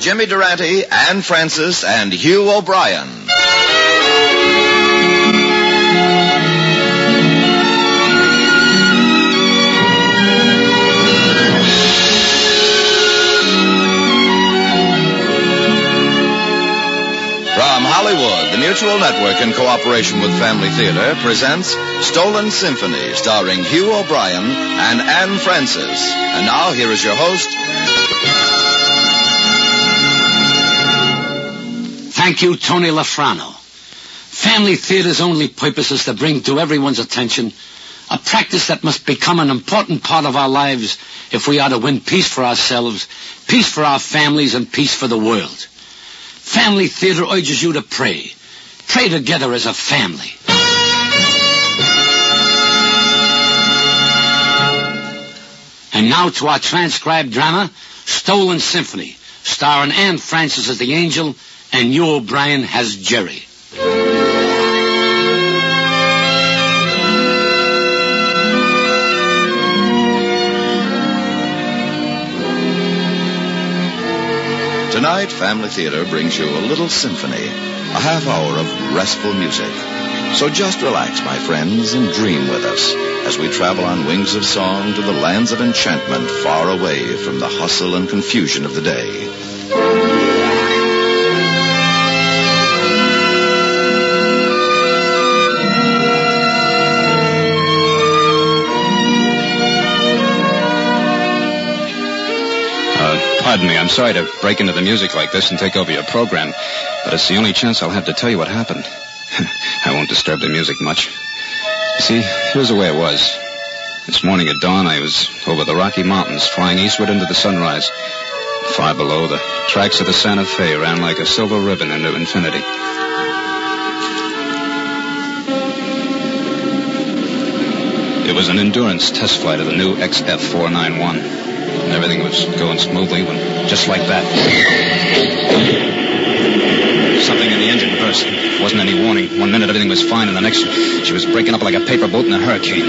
Jimmy Durante, Anne Francis, and Hugh O'Brien. From Hollywood, the Mutual Network, in cooperation with Family Theater, presents Stolen Symphony, starring Hugh O'Brien and Anne Francis. And now, here is your host. Thank you, Tony LaFrano. Family Theater's only purpose is to bring to everyone's attention a practice that must become an important part of our lives if we are to win peace for ourselves, peace for our families, and peace for the world. Family Theater urges you to pray. Pray together as a family. And now to our transcribed drama, Stolen Symphony, starring Anne Francis as the angel and Hugh O'Brien as Jerry. Tonight, Family Theater brings you a little symphony, a half hour of restful music. So just relax, my friends, and dream with us as we travel on wings of song to the lands of enchantment far away from the hustle and confusion of the day. Pardon me, I'm sorry to break into the music like this and take over your program, but it's the only chance I'll have to tell you what happened. I won't disturb the music much. See, here's the way it was. This morning at dawn, I was over the Rocky Mountains, flying eastward into the sunrise. Far below, the tracks of the Santa Fe ran like a silver ribbon into infinity. It was an endurance test flight of the new XF-491. And everything was going smoothly when, just like that, something in the engine burst. There wasn't any warning. One minute everything was fine, and the next she was breaking up like a paper boat in a hurricane.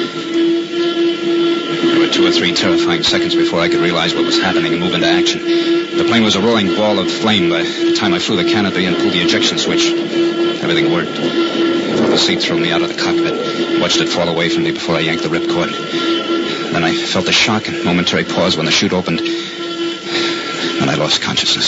There were 2 or 3 terrifying seconds before I could realize what was happening and move into action. The plane was a roaring ball of flame by the time I flew the canopy and pulled the ejection switch. Everything worked. I felt the seat throw me out of the cockpit. Watched it fall away from me before I yanked the ripcord. Then I felt the shock and momentary pause when the chute opened. Then I lost consciousness.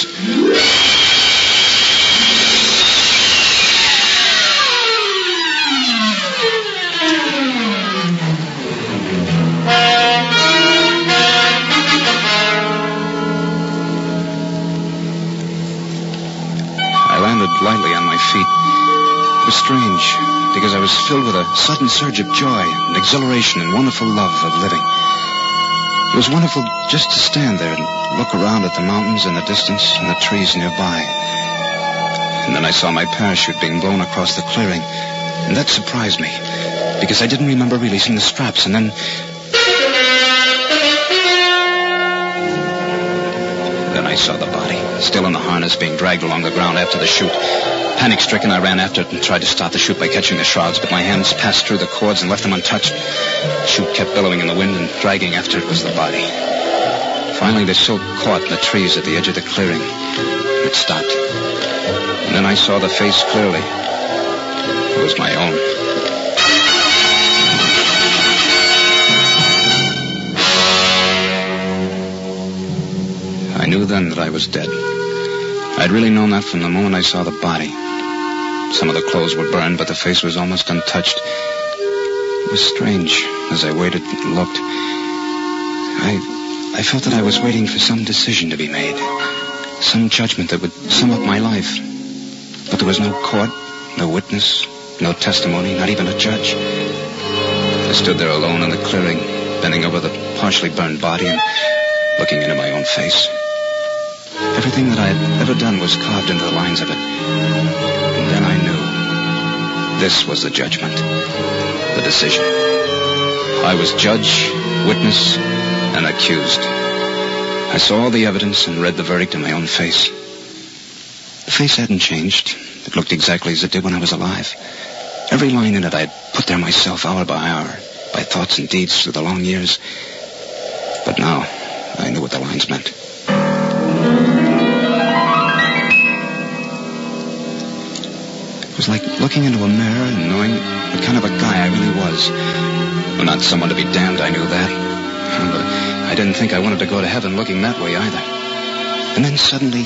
I landed lightly on my feet. It was strange, because I was filled with a sudden surge of joy and exhilaration and wonderful love of living. It was wonderful just to stand there and look around at the mountains in the distance and the trees nearby. And then I saw my parachute being blown across the clearing, and that surprised me, because I didn't remember releasing the straps, and then I saw the body, still in the harness, being dragged along the ground after the chute. Panic-stricken, I ran after it and tried to stop the chute by catching the shrouds, but my hands passed through the cords and left them untouched. The chute kept billowing in the wind, and dragging after it was the body. Finally, they so caught in the trees at the edge of the clearing. It stopped. And then I saw the face clearly. It was my own. I knew then that I was dead. I'd really known that from the moment I saw the body. Some of the clothes were burned, but the face was almost untouched. It was strange as I waited and looked. I felt that I was waiting for some decision to be made, some judgment that would sum up my life. But there was no court, no witness, no testimony, not even a judge. I stood there alone in the clearing, bending over the partially burned body and looking into my own face. Everything that I had ever done was carved into the lines of it. And then I knew this was the judgment, the decision. I was judge, witness, and accused. I saw all the evidence and read the verdict in my own face. The face hadn't changed. It looked exactly as it did when I was alive. Every line in it I had put there myself, hour by hour, by thoughts and deeds through the long years. But now I knew what the lines meant. was like looking into a mirror and knowing what kind of a guy I really was. Well, not someone to be damned, I knew that. But I didn't think I wanted to go to heaven looking that way either. And then suddenly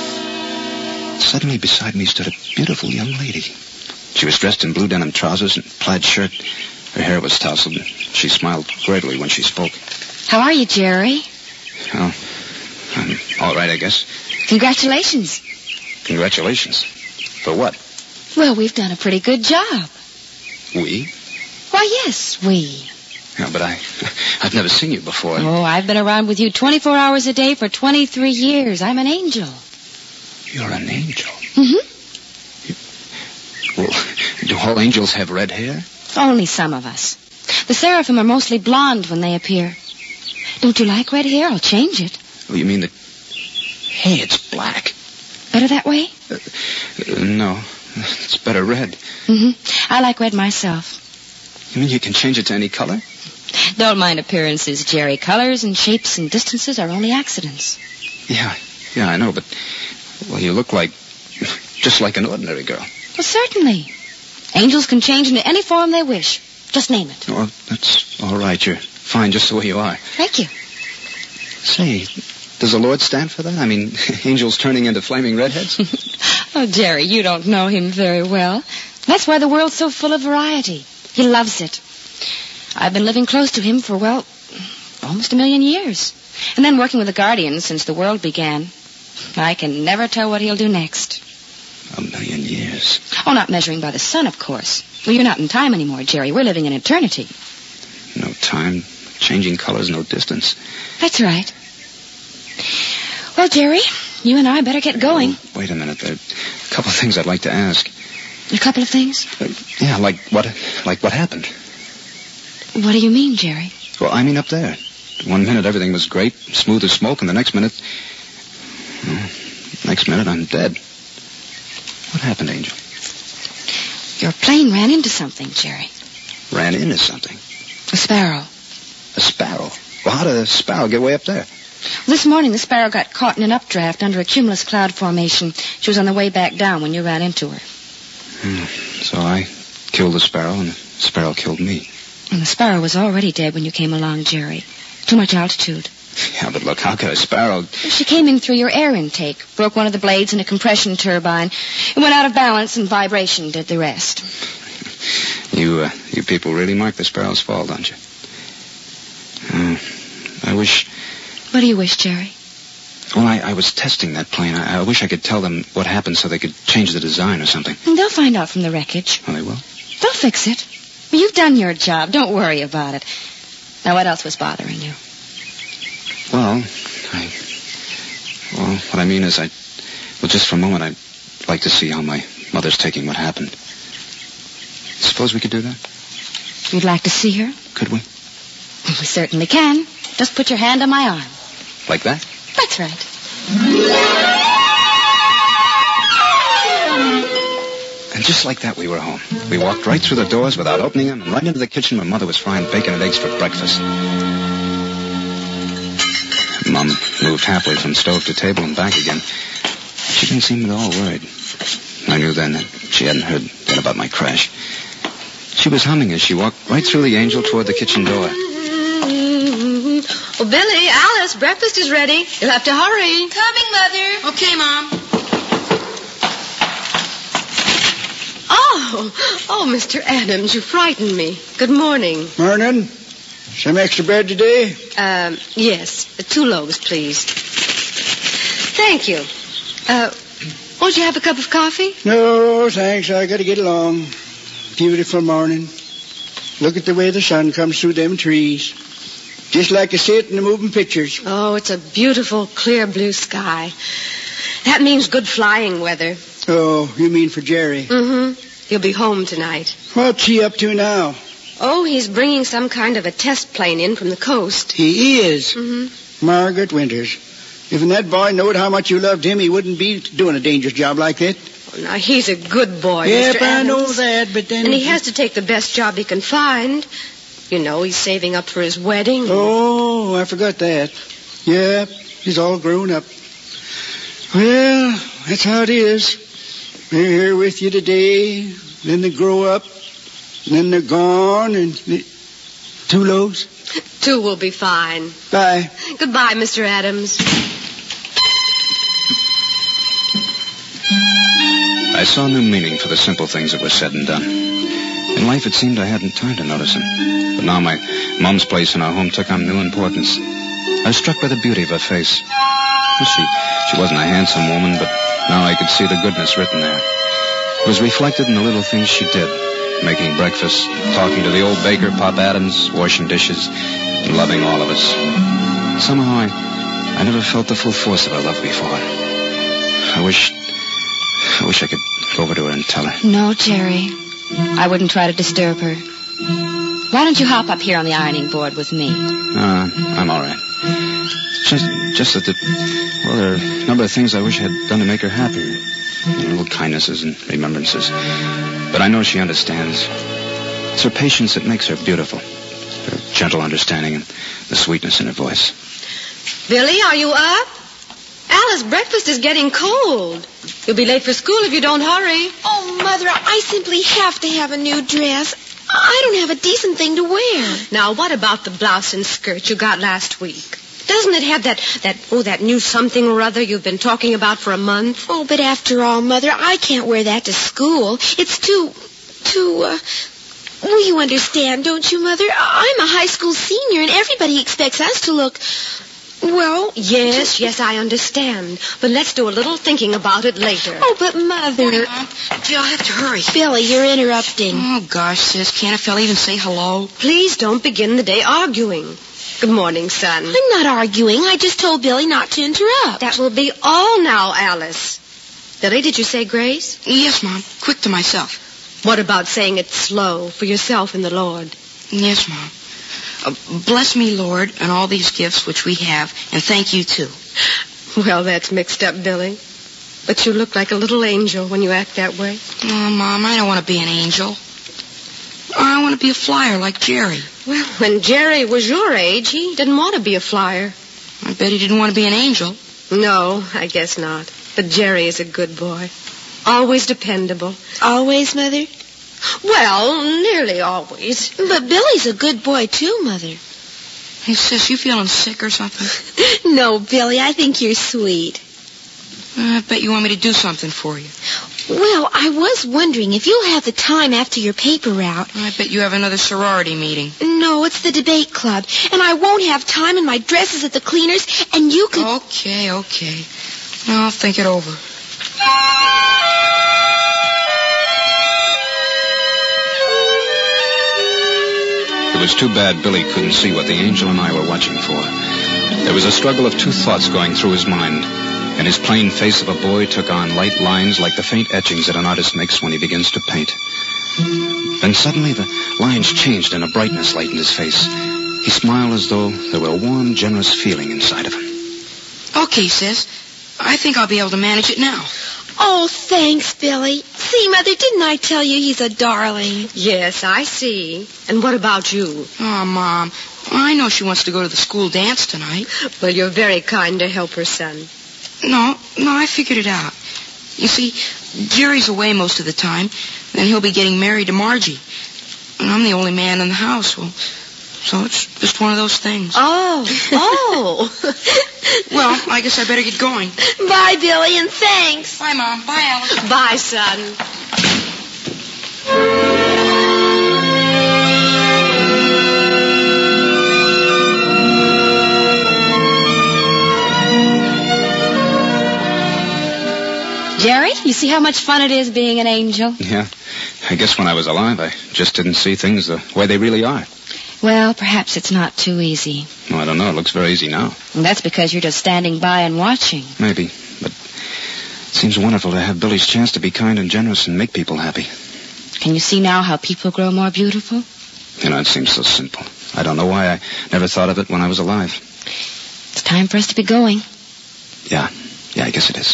beside me stood a beautiful young lady. She was dressed in blue denim trousers and plaid shirt. Her hair was tousled, and she smiled greatly when she spoke. How are you, Jerry? Oh, I'm all right, I guess. Congratulations. Congratulations. For what? Well, we've done a pretty good job. We? Why, yes, we. Yeah, but I've never seen you before. Oh, I've been around with you 24 hours a day for 23 years. I'm an angel. You're an angel? Mm-hmm. Well, do all angels have red hair? Only some of us. The seraphim are mostly blonde when they appear. Don't you like red hair? I'll change it. Oh, you mean that... Hey, it's black. Better that way? No, it's better red. Mm-hmm. I like red myself. You mean you can change it to any color? Don't mind appearances, Jerry. Colors and shapes and distances are only accidents. Yeah, I know, but... Well, you look like... just like an ordinary girl. Well, certainly. Angels can change into any form they wish. Just name it. Oh, that's all right. You're fine just the way you are. Thank you. Say, does the Lord stand for that? I mean, angels turning into flaming redheads? Oh, Jerry, you don't know him very well. That's why the world's so full of variety. He loves it. I've been living close to him for, well, almost 1,000,000 years. And then working with the Guardians since the world began. I can never tell what he'll do next. 1,000,000 years. Oh, not measuring by the sun, of course. Well, you're not in time anymore, Jerry. We're living in eternity. No time, changing colors, no distance. That's right. Well, Jerry, you and I better get going. Oh, wait a minute. There are a couple of things I'd like to ask. A couple of things? Yeah, like what happened? What do you mean, Jerry? Well, I mean up there. 1 minute everything was great, smooth as smoke, and the next minute... I'm dead. What happened, Angel? Your plane ran into something, Jerry. Ran into something? A sparrow. A sparrow? Well, how did a sparrow get way up there? This morning, the sparrow got caught in an updraft under a cumulus cloud formation. She was on the way back down when you ran into her. So I killed the sparrow, and the sparrow killed me. And the sparrow was already dead when you came along, Jerry. Too much altitude. Yeah, but look, how could a sparrow... She came in through your air intake, broke one of the blades in a compression turbine. It went out of balance, and vibration did the rest. You people really mark the sparrow's fall, don't you? I wish... What do you wish, Jerry? Well, I was testing that plane. I wish I could tell them what happened so they could change the design or something. And they'll find out from the wreckage. Oh, they will? They'll fix it. Well, you've done your job. Don't worry about it. Now, what else was bothering you? Well, what I mean is just for a moment, I'd like to see how my mother's taking what happened. Suppose we could do that? You'd like to see her? Could we? We certainly can. Just put your hand on my arm. Like that? That's right. And just like that, we were home. We walked right through the doors without opening them and right into the kitchen where Mother was frying bacon and eggs for breakfast. Mom moved halfway from stove to table and back again. She didn't seem at all worried. I knew then that she hadn't heard that about my crash. She was humming as she walked right through the Angel toward the kitchen door. Oh, Billy, Alice, breakfast is ready. You'll have to hurry. Coming, Mother. Okay, Mom. Oh, Mr. Adams, you frightened me. Good morning. Morning. Some extra bread today? Yes. 2 loaves, please. Thank you. Won't you have a cup of coffee? No, thanks. I gotta get along. Beautiful morning. Look at the way the sun comes through them trees. Just like I see it in the moving pictures. Oh, it's a beautiful, clear blue sky. That means good flying weather. Oh, you mean for Jerry? Mm-hmm. He'll be home tonight. What's he up to now? Oh, he's bringing some kind of a test plane in from the coast. He is? Mm-hmm. Margaret Winters. If that boy knowed how much you loved him, he wouldn't be doing a dangerous job like that. Oh, now, he's a good boy, Yep, Mr. Adams. I know that, but then... And he has to take the best job he can find. You know, he's saving up for his wedding. Oh, I forgot that. Yeah, he's all grown up. Well, that's how it is. They're here with you today, then they grow up, and then they're gone, and 2 loaves? 2 will be fine. Bye. Goodbye, Mr. Adams. I saw new meaning for the simple things that were said and done. In life, it seemed I hadn't time to notice them. But now my mom's place in our home took on new importance. I was struck by the beauty of her face. She wasn't a handsome woman, but now I could see the goodness written there. It was reflected in the little things she did, making breakfast, talking to the old baker, Pop Adams, washing dishes, and loving all of us. Somehow I never felt the full force of her love before. I wish I could go over to her and tell her. No, Jerry. I wouldn't try to disturb her. Why don't you hop up here on the ironing board with me? I'm all right. Just that there are a number of things I wish I had done to make her happier. Little kindnesses and remembrances. But I know she understands. It's her patience that makes her beautiful. Her gentle understanding and the sweetness in her voice. Billy, are you up? Alice, breakfast is getting cold. You'll be late for school if you don't hurry. Oh, Mother, I simply have to have a new dress. I don't have a decent thing to wear. Now, what about the blouse and skirt you got last week? Doesn't it have that new something or other you've been talking about for a month? Oh, but after all, Mother, I can't wear that to school. It's too, well, you understand, don't you, Mother? I'm a high school senior, and everybody expects us to look, well... Yes, I understand. But let's do a little thinking about it later. Oh, but Mother... Jill, I have to hurry. Billy, you're interrupting. Oh, gosh, sis, can't a fella even say hello? Please don't begin the day arguing. Good morning, son. I'm not arguing. I just told Billy not to interrupt. That will be all now, Alice. Billy, did you say grace? Yes, Mom. Quick to myself. What about saying it slow for yourself and the Lord? Yes, Mom. Bless me, Lord, and all these gifts which we have, and thank you, too. Well, that's mixed up, Billy. But you look like a little angel when you act that way. Oh, Mom, I don't want to be an angel. I want to be a flyer like Jerry. Well, when Jerry was your age, he didn't want to be a flyer. I bet he didn't want to be an angel. No, I guess not. But Jerry is a good boy. Always dependable. Always, Mother? Well, nearly always. But Billy's a good boy, too, Mother. Hey, sis, you feeling sick or something? No, Billy, I think you're sweet. I bet you want me to do something for you. Well, I was wondering if you'll have the time after your paper route. I bet you have another sorority meeting. No, it's the debate club. And I won't have time, and my dress is at the cleaners, and you could... Okay. I'll think it over. It was too bad Billy couldn't see what the angel and I were watching for. There was a struggle of 2 thoughts going through his mind, and his plain face of a boy took on light lines like the faint etchings that an artist makes when he begins to paint. Then suddenly the lines changed and a brightness lightened his face. He smiled as though there were a warm, generous feeling inside of him. Okay, sis. I think I'll be able to manage it now. Oh, thanks, Billy. See, Mother, didn't I tell you he's a darling? Yes, I see. And what about you? Oh, Mom, I know she wants to go to the school dance tonight. Well, you're very kind to help her, son. No, I figured it out. You see, Jerry's away most of the time, and he'll be getting married to Margie. And I'm the only man in the house, so it's just one of those things. Oh. Well, I guess I better get going. Bye, Billy, and thanks. Bye, Mom. Bye, Alice. Bye, son. Jerry, you see how much fun it is being an angel? Yeah. I guess when I was alive, I just didn't see things the way they really are. Well, perhaps it's not too easy. Well, I don't know. It looks very easy now. And that's because you're just standing by and watching. Maybe. But it seems wonderful to have Billy's chance to be kind and generous and make people happy. Can you see now how people grow more beautiful? You know, it seems so simple. I don't know why I never thought of it when I was alive. It's time for us to be going. Yeah, I guess it is.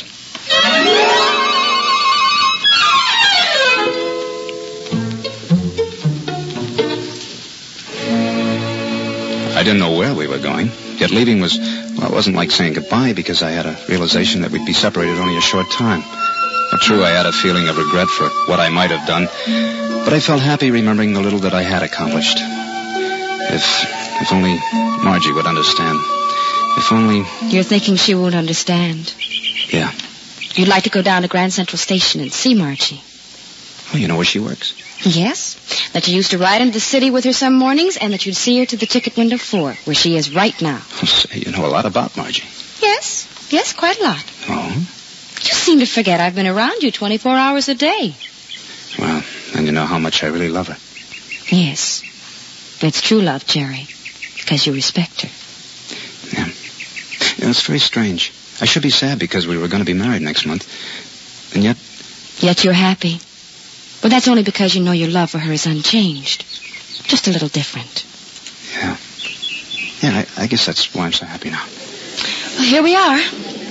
I didn't know where we were going, yet leaving it wasn't like saying goodbye because I had a realization that we'd be separated only a short time. True, I had a feeling of regret for what I might have done, but I felt happy remembering the little that I had accomplished. If only Margie would understand. If only... You're thinking she won't understand? Yeah. You'd like to go down to Grand Central Station and see Margie? Oh, you know where she works? Yes. That you used to ride into the city with her some mornings, and that you'd see her to the ticket window 4, where she is right now. Oh, say, you know a lot about Margie. Yes. Yes, quite a lot. Oh? You seem to forget I've been around you 24 hours a day. Well, then you know how much I really love her. Yes. It's true love, Jerry, because you respect her. Yeah. You know, it's very strange. I should be sad because we were going to be married next month. And yet... Yet you're happy. But that's only because you know your love for her is unchanged. Just a little different. Yeah. Yeah, I guess that's why I'm so happy now. Well, here we are.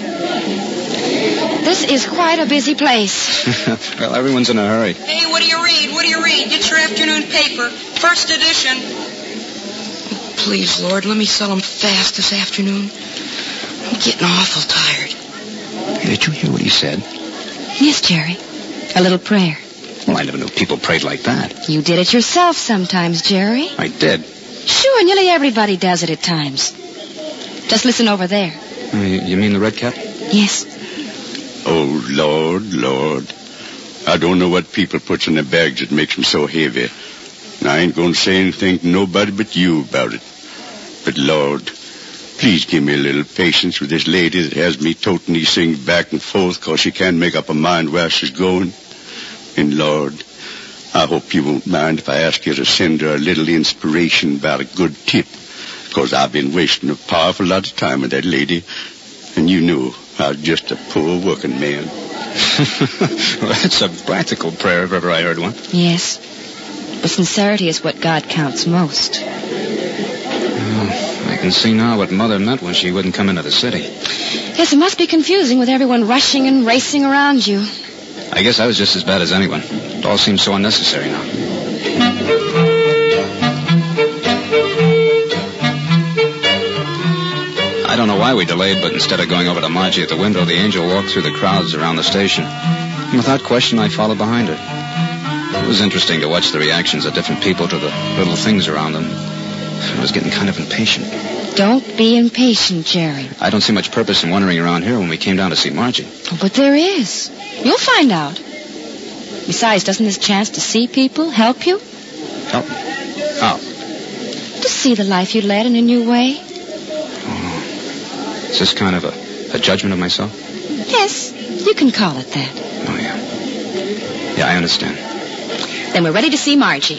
This is quite a busy place. Well, everyone's in a hurry. Hey, what do you read? What do you read? Get your afternoon paper. First edition. Oh, please, Lord, let me sell them fast this afternoon. I'm getting awful tired. Hey, did you hear what he said? Yes, Jerry. A little prayer. Well, I never knew people prayed like that. You did it yourself sometimes, Jerry. I did. Sure, nearly everybody does it at times. Just listen over there. You mean the red cap? Yes. Oh, Lord, Lord. I don't know what people puts in their bags that makes them so heavy. And I ain't going to say anything to nobody but you about it. But, Lord, please give me a little patience with this lady that has me toting these things back and forth because she can't make up her mind where she's going. And, Lord, I hope you won't mind if I ask you to send her a little inspiration about a good tip, because I've been wasting a powerful lot of time with that lady, and you know I was just a poor working man. Well, that's a practical prayer if ever I heard one. Yes. But sincerity is what God counts most. I can see now what Mother meant when she wouldn't come into the city. Yes, it must be confusing with everyone rushing and racing around you. I guess I was just as bad as anyone. It all seems so unnecessary now. I don't know why we delayed, but instead of going over to Margie at the window, the angel walked through the crowds around the station. And without question, I followed behind her. It was interesting to watch the reactions of different people to the little things around them. I was getting kind of impatient. Don't be impatient, Jerry. I don't see much purpose in wandering around here when we came down to see Margie. Oh, but there is. You'll find out. Besides, doesn't this chance to see people help you? Help me? How? To see the life you led in a new way. Oh. Is this kind of a judgment of myself? Yes, you can call it that. Oh, yeah. Yeah, I understand. Then we're ready to see Margie.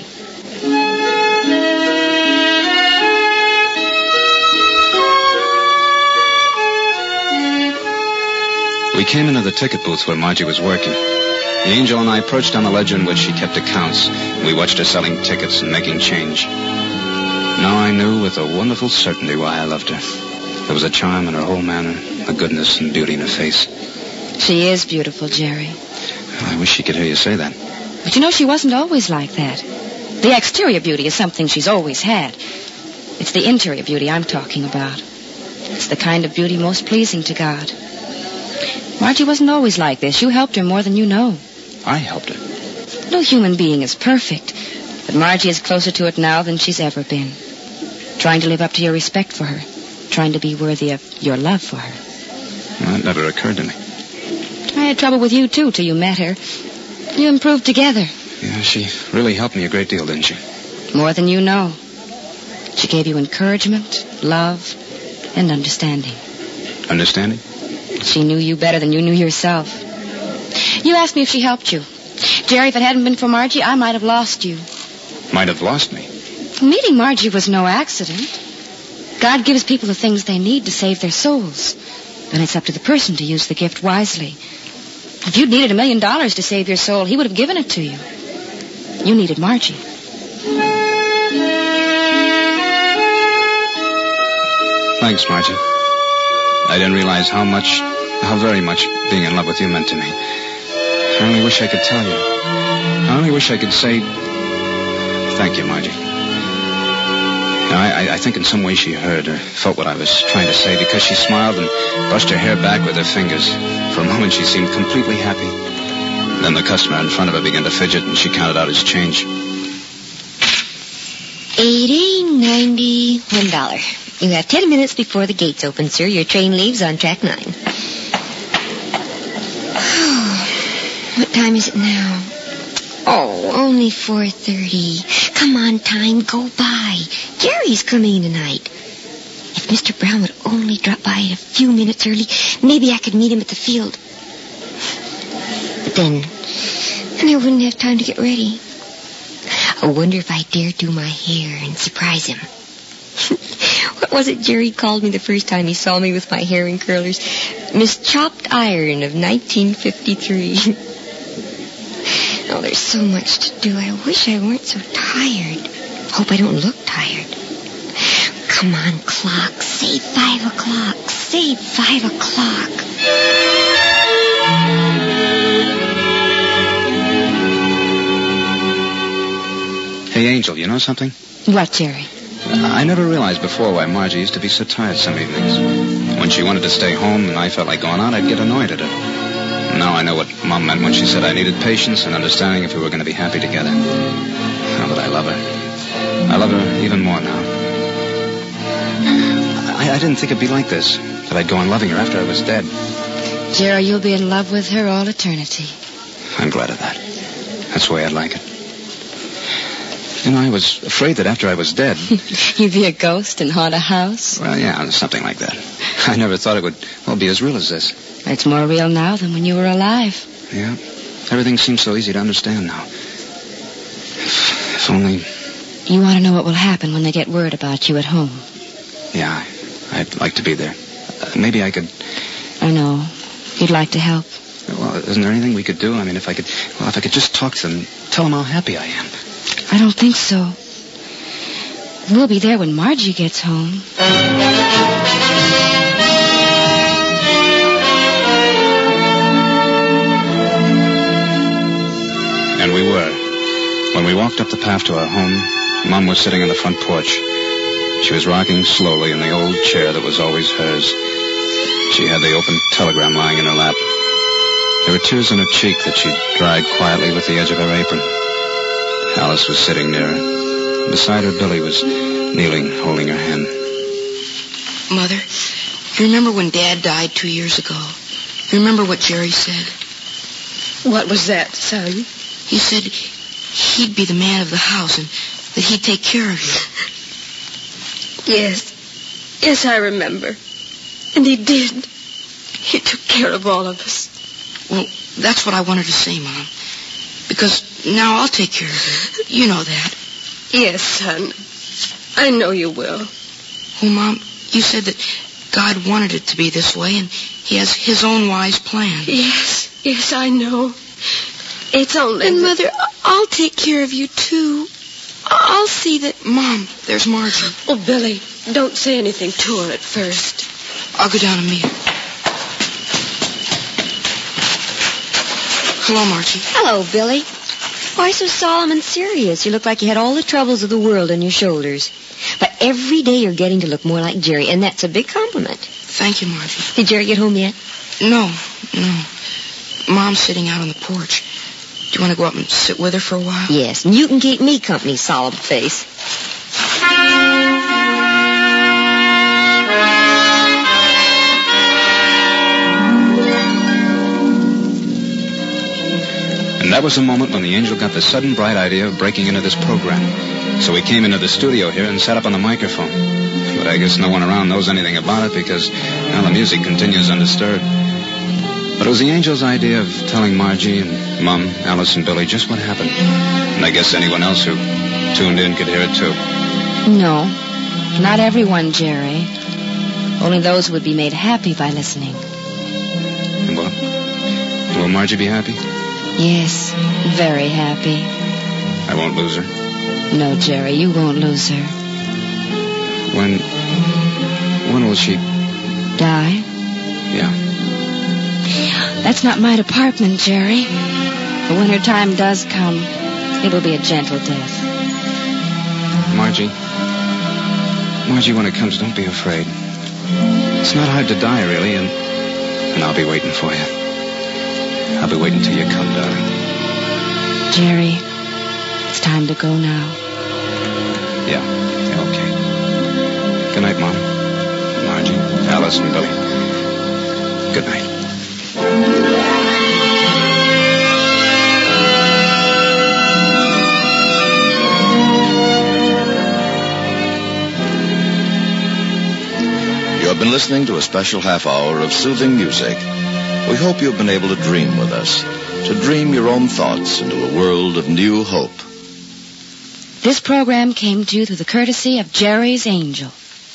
We came into the ticket booth where Margie was working. The angel and I perched on the ledger in which she kept accounts. We watched her selling tickets and making change. Now I knew with a wonderful certainty why I loved her. There was a charm in her whole manner, a goodness and beauty in her face. She is beautiful, Jerry. Well, I wish she could hear you say that. But you know, she wasn't always like that. The exterior beauty is something she's always had. It's the interior beauty I'm talking about. It's the kind of beauty most pleasing to God. Margie wasn't always like this. You helped her more than you know. I helped her. No human being is perfect, but Margie is closer to it now than she's ever been. Trying to live up to your respect for her. Trying to be worthy of your love for her. Well, that never occurred to me. I had trouble with you, too, till you met her. You improved together. Yeah, she really helped me a great deal, didn't she? More than you know. She gave you encouragement, love, and understanding. Understanding? She knew you better than you knew yourself. You asked me if she helped you. Jerry, if it hadn't been for Margie, I might have lost you. Might have lost me? Meeting Margie was no accident. God gives people the things they need to save their souls. And it's up to the person to use the gift wisely. If you'd needed $1 million to save your soul, he would have given it to you. You needed Margie. Thanks, Margie. I didn't realize how very much being in love with you meant to me. I only wish I could tell you. I only wish I could say, thank you, Margie. Now, I think in some way she heard or felt what I was trying to say, because she smiled and brushed her hair back with her fingers. For a moment she seemed completely happy. Then the customer in front of her began to fidget, and she counted out his change. $80, $90, $1. You have 10 minutes before the gates open, sir. Your train leaves on track 9. What time is it now? Oh, only 4:30. Come on, time, go by. Jerry's coming tonight. If Mr. Brown would only drop by a few minutes early, maybe I could meet him at the field. But then I wouldn't have time to get ready. I wonder if I dare do my hair and surprise him. What was it Jerry called me the first time he saw me with my hair in curlers? Miss Chopped Iron of 1953. Oh, there's so much to do. I wish I weren't so tired. Hope I don't look tired. Come on, clock. Say 5 o'clock. Say 5 o'clock. Hey, Angel, you know something? What, Jerry? I never realized before why Margie used to be so tired some evenings. When she wanted to stay home and I felt like going out, I'd get annoyed at her. Now I know what Mom meant when she said I needed patience and understanding if we were going to be happy together. Oh, but I love her. I love her even more now. I didn't think it'd be like this, that I'd go on loving her after I was dead. Jerry, you'll be in love with her all eternity. I'm glad of that. That's the way I'd like it. You know, I was afraid that after I was dead... You'd be a ghost and haunt a house? Well, yeah, something like that. I never thought it would be as real as this. It's more real now than when you were alive. Yeah. Everything seems so easy to understand now. If only... You want to know what will happen when they get word about you at home? Yeah, I'd like to be there. Maybe I could... I know. You'd like to help. Well, isn't there anything we could do? I mean, if I could just talk to them, tell them how happy I am. I don't think so. We'll be there when Margie gets home. And we were. When we walked up the path to our home, Mom was sitting on the front porch. She was rocking slowly in the old chair that was always hers. She had the open telegram lying in her lap. There were tears on her cheek that she dried quietly with the edge of her apron. Alice was sitting near her. Beside her, Billy was kneeling, holding her hand. Mother, you remember when Dad died 2 years ago? You remember what Jerry said? What was that, son? He said he'd be the man of the house and that he'd take care of you. Yes. Yes, I remember. And he did. He took care of all of us. Well, that's what I wanted to say, Mom. Because now I'll take care of you. You know that. Yes, son. I know you will. Well, Mom, you said that God wanted it to be this way, and he has his own wise plan. Yes, I know. It's only... And, Mother, I'll take care of you, too. I'll see that... Mom, there's Margie. Oh, Billy, don't say anything to her at first. I'll go down and meet her. Hello, Margie. Hello, Billy. Why so solemn and serious? You look like you had all the troubles of the world on your shoulders. But every day you're getting to look more like Jerry, and that's a big compliment. Thank you, Margie. Did Jerry get home yet? No. Mom's sitting out on the porch. Do you want to go up and sit with her for a while? Yes, and you can keep me company, solemn face. And that was the moment when the angel got the sudden bright idea of breaking into this program. So he came into the studio here and sat up on the microphone. But I guess no one around knows anything about it because now the music continues undisturbed. But it was the angel's idea of telling Margie and Mom, Alice and Billy just what happened. And I guess anyone else who tuned in could hear it too. No, not everyone, Jerry. Only those who would be made happy by listening. Will Margie be happy? Yes, very happy. I won't lose her? No, Jerry, you won't lose her. When will she... Die? Yeah. That's not my department, Jerry. But when her time does come, it'll be a gentle death. Margie, when it comes, don't be afraid. It's not hard to die, really, and I'll be waiting for you. I'll be waiting till you come, darling. Jerry, it's time to go now. Yeah, okay. Good night, Mom. Margie, Alice, and Billy. Good night. You have been listening to a special half hour of soothing music. We hope you have been able to dream with us, to dream your own thoughts into a world of new hope. This program came to you through the courtesy of Jerry's Angel.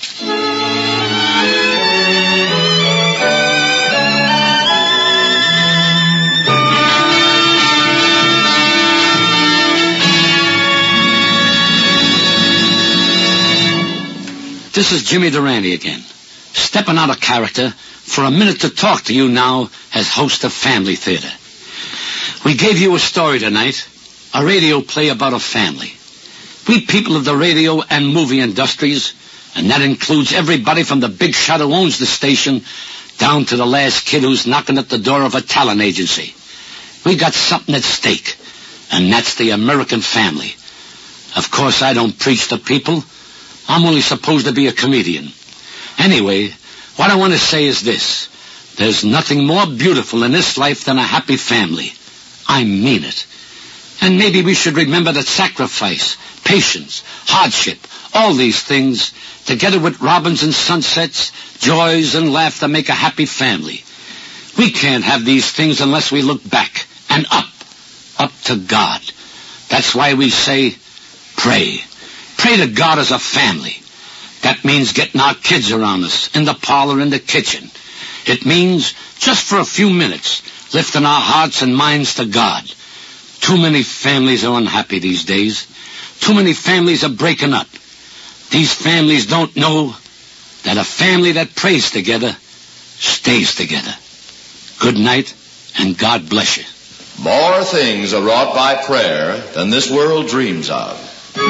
This is Jimmy Durante again, stepping out of character for a minute to talk to you now as host of Family Theater. We gave you a story tonight, a radio play about a family. We people of the radio and movie industries, and that includes everybody from the big shot who owns the station down to the last kid who's knocking at the door of a talent agency. We got something at stake, and that's the American family. Of course, I don't preach to people. I'm only supposed to be a comedian. Anyway, what I want to say is this. There's nothing more beautiful in this life than a happy family. I mean it. And maybe we should remember that sacrifice, patience, hardship, all these things, together with robins and sunsets, joys and laughter, make a happy family. We can't have these things unless we look back and up to God. That's why we say, pray. Pray to God as a family. That means getting our kids around us, in the parlor, in the kitchen. It means, just for a few minutes, lifting our hearts and minds to God. Too many families are unhappy these days. Too many families are breaking up. These families don't know that a family that prays together stays together. Good night, and God bless you. More things are wrought by prayer than this world dreams of.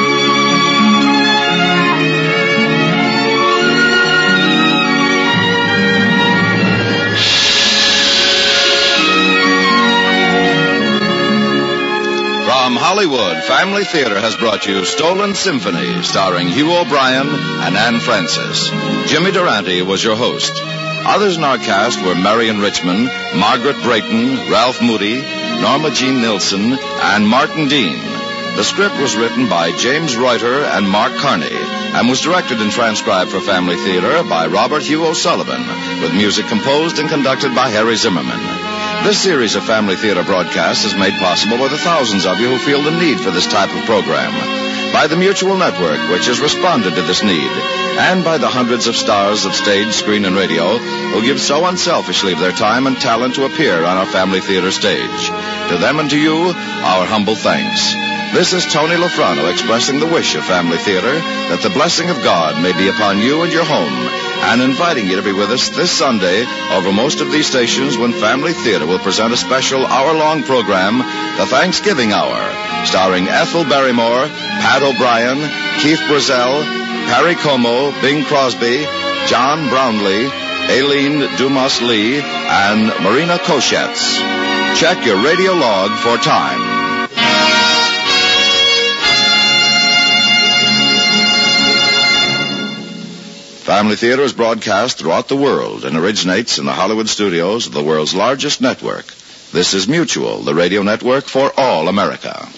From Hollywood, Family Theater has brought you Stolen Symphony, starring Hugh O'Brien and Anne Francis. Jimmy Durante was your host. Others in our cast were Marion Richmond, Margaret Brayton, Ralph Moody, Norma Jean Nilsson, and Martin Dean. The script was written by James Reuter and Mark Carney and was directed and transcribed for Family Theater by Robert Hugh O'Sullivan, with music composed and conducted by Harry Zimmerman. This series of Family Theater broadcasts is made possible by the thousands of you who feel the need for this type of program, by the Mutual Network, which has responded to this need, and by the hundreds of stars of stage, screen, and radio who give so unselfishly of their time and talent to appear on our Family Theater stage. To them and to you, our humble thanks. This is Tony Lafrano expressing the wish of Family Theater that the blessing of God may be upon you and your home, and inviting you to be with us this Sunday over most of these stations when Family Theater will present a special hour-long program, The Thanksgiving Hour, starring Ethel Barrymore, Pat O'Brien, Keith Brazell, Harry Como, Bing Crosby, John Brownlee, Aileen Dumas Lee, and Marina Koshetz. Check your radio log for time. Family Theater is broadcast throughout the world and originates in the Hollywood studios of the world's largest network. This is Mutual, the radio network for all America.